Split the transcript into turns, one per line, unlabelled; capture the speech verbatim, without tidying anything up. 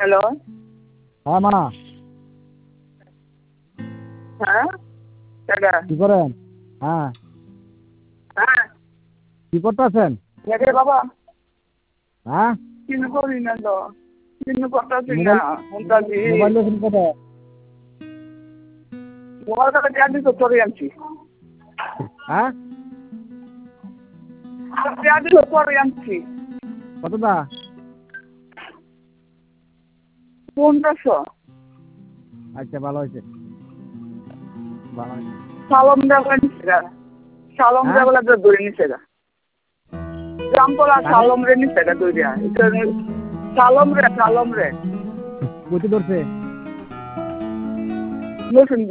Hello.
হ্যাঁ মা।
হ্যাঁ দাদা
কি করেন? হ্যাঁ
হ্যাঁ
কি করতেছেন?
দেখে বাবা
হ্যাঁ
কিছু করি না তো কিছু করতেছি না
মোবাইল
শুনতেছি
মোবাইল দেখেন কোথায়?
মোবাইল কাছে চার্জ তো করে আনছি
হ্যাঁ
চার্জ তো করে আনছি
কতটা?
পনেরোশো
আচ্ছা ভালো হয়েছে ভালো হয়েছে।
সালম দেওয়া নিচ্ছে গা সালম
হ্যাঁ
দেওয়া ধরে নিচ্ছে গা জামতলা
কানে
সালম রে নিচ্ছে গা দইরা সালম রে সালম রে
কতি ধরছে?
নতুন